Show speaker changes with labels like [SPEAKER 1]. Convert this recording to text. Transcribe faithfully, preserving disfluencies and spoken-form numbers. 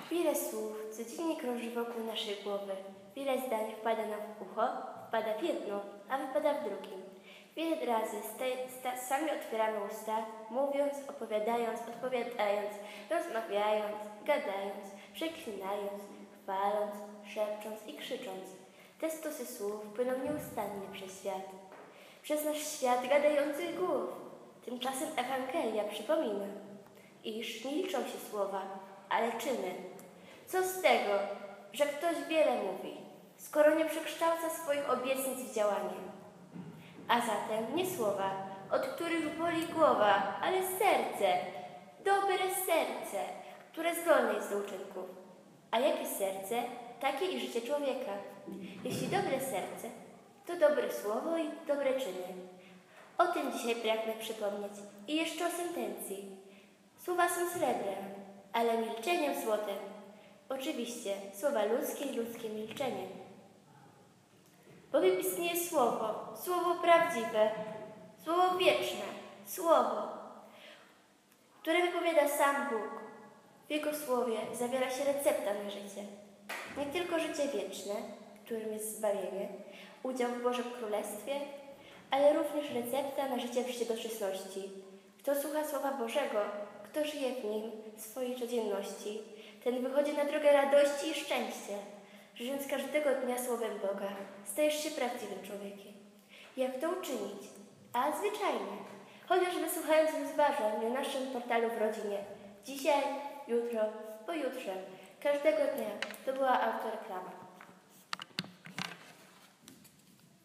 [SPEAKER 1] Wiele słów codziennie krąży wokół naszej głowy. Wiele zdań wpada nam w ucho, wpada w jedno, a wypada w drugim. Wiele razy sta, sami otwieramy usta, mówiąc, opowiadając, odpowiadając, rozmawiając, gadając, przeklinając, chwaląc, szepcząc i krzycząc. Te stosy słów płyną nieustannie przez świat. Przez nasz świat gadających głów. Tymczasem Ewangelia przypomina, iż nie liczą się słowa, ale czyny. Co z tego, że ktoś wiele mówi, skoro nie przekształca swoich obietnic w działanie? A zatem nie słowa, od których boli głowa, ale serce, dobre serce, które zdolne jest do uczynków. A jakie serce, takie i życie człowieka. Jeśli dobre serce, to dobre słowo i dobre czyny. O tym dzisiaj pragnę przypomnieć. I jeszcze o sentencji. Słowa są srebrem, ale milczeniem złotem. Oczywiście, słowa ludzkie i ludzkie milczenie. Bowiem istnieje słowo, słowo prawdziwe, słowo wieczne, słowo, które wypowiada sam Bóg. W Jego słowie zawiera się recepta na życie. Nie tylko życie wieczne, którym jest zbawienie, udział w Bożym Królestwie, ale również recepta na życie w życie doczesności. Kto słucha Słowa Bożego, kto żyje w nim, w swojej codzienności, ten wychodzi na drogę radości i szczęścia. Żyjąc każdego dnia Słowem Boga, stajesz się prawdziwym człowiekiem. Jak to uczynić? A zwyczajnie, chociażby słuchając rozważań na naszym portalu w rodzinie. Dzisiaj, jutro, pojutrze, każdego dnia. To była autoreklama.